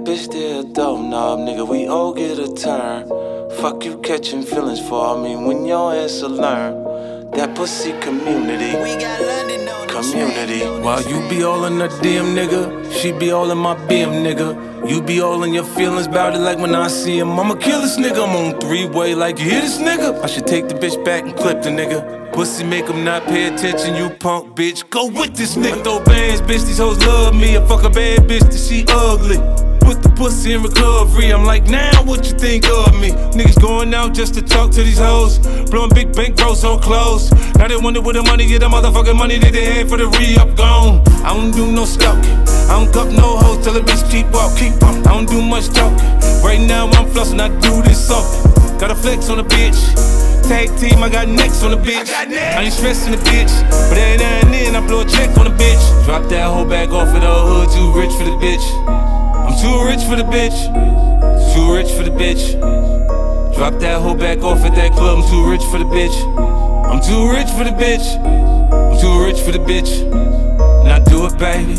bitch, they a dope knob, nigga, we all get a turn. Fuck you catching feelings for, I mean, when your ass will learn. That pussy community, We got London on the community. train. While you be all in her DM, nigga, she be all in my BM, nigga. You be all in your feelings about it like when I see him. I'ma kill this nigga, I'm on three-way like you hear this nigga. I should take the bitch back and clip the nigga. Pussy make him not pay attention, you punk bitch. Go with this nigga. I throw bands, bitch, these hoes love me. I fuck a bad bitch that she ugly. Put the pussy in recovery, I'm like, now what you think of me? Niggas going out just to talk to these hoes. Blowing big bank rolls on clothes. Now they wonder where the money, get the motherfucking money that they had for the re-up gone. I don't do no stalking, I don't cup no hoes, tell a bitch keep walking. I don't do much talking, right now I'm flossing, I do this often. Got a flex on the bitch, tag team, I got necks on the bitch. I ain't stressing the bitch, but every now and then I blow a check on the bitch. Drop that whole bag off of the hood, too rich for the bitch. I'm too rich for the bitch, too rich for the bitch. Drop that whole back off at that club, I'm too rich for the bitch. I'm too rich for the bitch, I'm too rich for the bitch. Now do it, baby,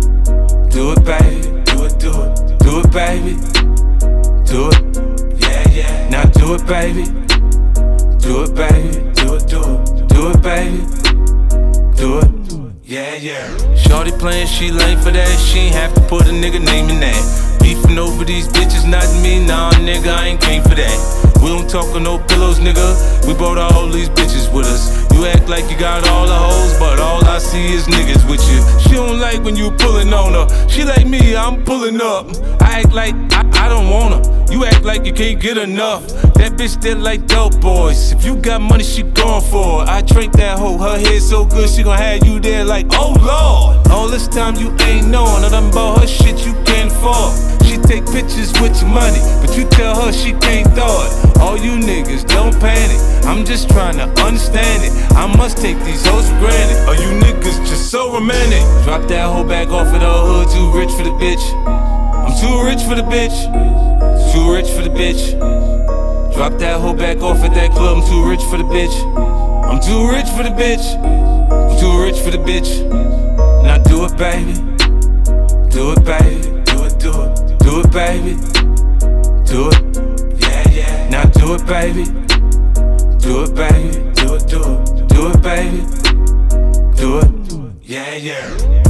do it, baby, do it, do it, do it, baby, do it, yeah, yeah. Now do it, baby, do it, baby, do it, do it, do it, baby, do it. Yeah, yeah. Shorty playing, she lame for that. She ain't have to put a nigga name in that. Beefing over these bitches, not me. Nah, nigga, I ain't came for that. We don't talk on no pillows, nigga. We brought all these bitches with us. You act like you got all the hoes, but all I see is niggas with you. She don't like when you pulling on her. She like me, I'm pulling up. I act like I don't want her. You act like you can't get enough. That bitch that like dope boys. If you got money, she going for it. I drink that hoe, her head so good, she gon' have you there like, oh Lord. All this time you ain't knowing, I done bought her shit you can't afford. She take pictures with your money, but you tell her she can't throw it. All you niggas don't panic, I'm just trying to understand it. I must take these hoes for granted, or you niggas just so romantic. Drop that hoe back off of the hood, too rich for the bitch. I'm too rich for the bitch, too rich for the bitch. Drop that hoe back off at that club, I'm too rich for the bitch. I'm too rich for the bitch, I'm too rich for the bitch. Now do it, baby, do it, baby, do it, do it, do it, baby, do it, yeah, yeah. Now do it, baby, do it, baby, do it, do it, do it, baby, do it, yeah, yeah.